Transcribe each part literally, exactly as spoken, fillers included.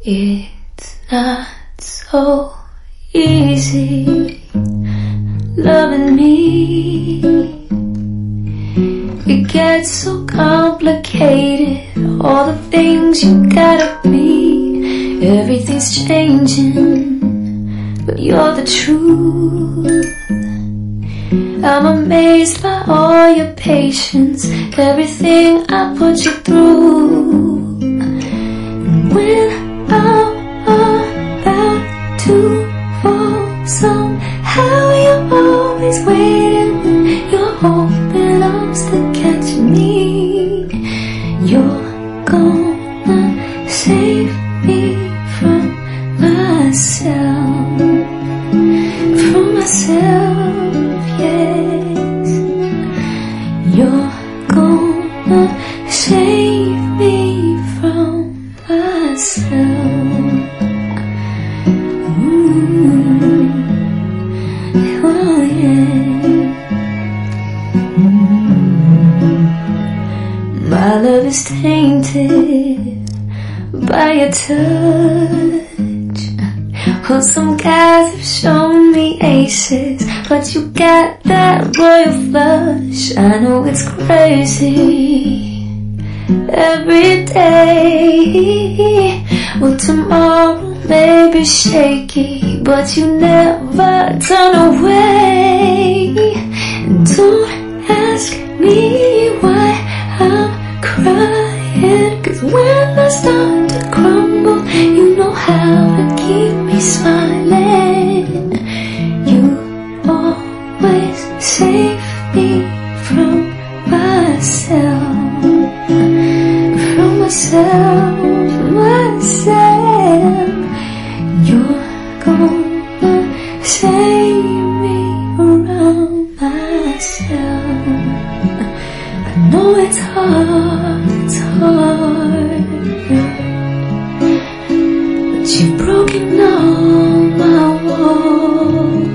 It's not so easy loving me. It gets so complicated, all the things you gotta be. Everything's changing, but you're the truth. I'm amazed by all your patience, everything I put you through. When I'm about to fall, somehow you're always waiting. You're hoping I'm still catching me. You're gonna save me from myself, from myself, yes. You're gonna save me from myself. Ooh, oh yeah. Mm. My love is tainted by your touch. Well, some guys have shown me aces, but you got that royal flush. I know it's crazy every day. Well, tomorrow may be shaky, but you never turn away. Don't ask me why I'm crying, 'cause when I start to crumble, you know how to keep me smiling. You always save me from myself, from myself, myself. You're gonna save me from myself. I know it's hard, it's hard, but you've broken all my walls.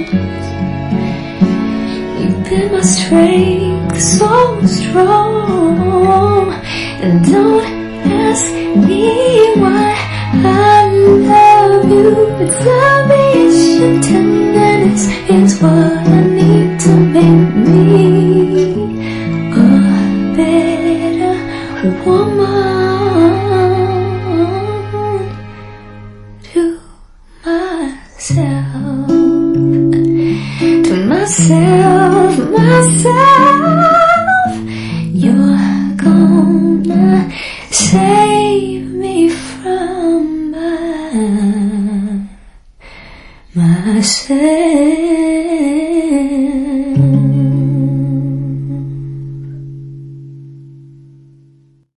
You've been my strength, so strong. And don't ask me why I love you. It's salvation, tenderness is what I need to make me a better woman to myself, to myself, myself. You're gonna save me from my myself.